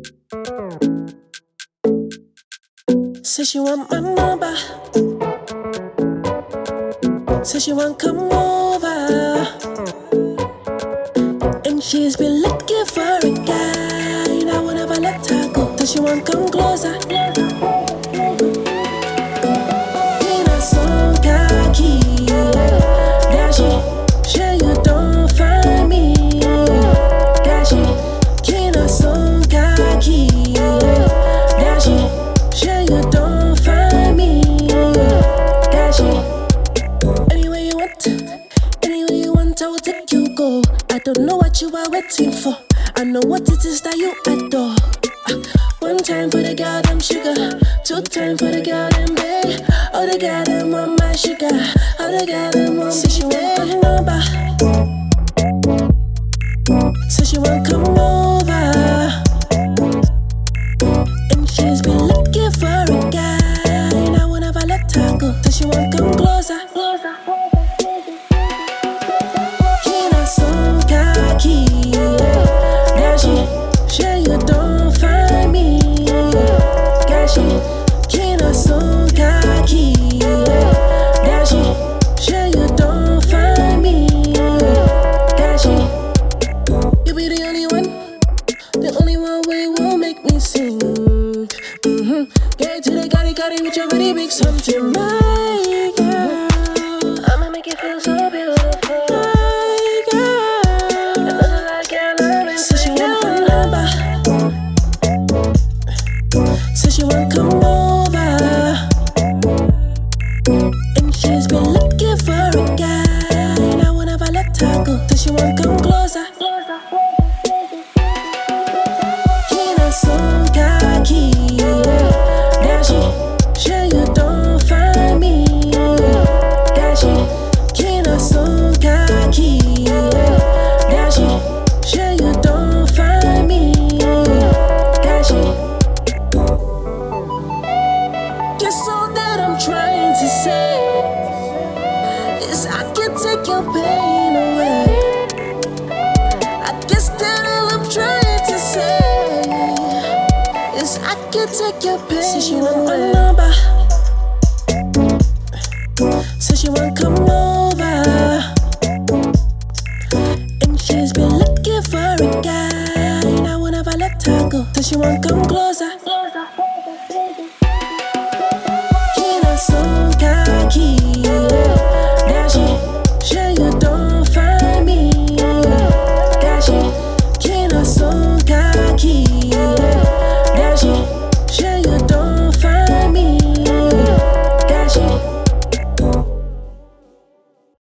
Say she want my number. Say she want come over. And she's been looking for a guy, and I won't ever let her go. Say she want come closer. Kina son kaki. Dashi, sure you don't find me. Dashi, kina son kaki. Dashi, sure you don't find me. Dashi, anywhere you want, I will take you go. I don't know what you are waiting for. I know what it is that you adore. One time for the girl, them sugar. Two time for the girl, them babe. All the girl, them want my sugar. All the girl, them want say she want my number. Say she want come over. And she's been looking for a guy, and I won't ever let her go. Say she want come closer. Kina son kaki. Dashi, sure you don't find me. Gashi, kina son kaki. Dashi, sure you don't find me. Gashi, you be the only one way won't make me sing. Get to the Gotti with your pretty big something, my girl. I'ma make you feel so beautiful, my girl. Another like girl, say she want my number. Say she want come over. And she's been looking for a guy, and I won't ever let her go. Say she want come closer. Kina son kaki. Dashi, sure you don't find me. Dashi, kina son kaki. Dashi, sure you don't find me. Dashi, guess all that I'm trying to say is I can take your pain away. I guess that all I'm trying to say is I can take your pain away. Say she want my number. Say she want come over. And she's been looking for a guy, and I won't ever let her go. Say she want come closer. Kina son kaki.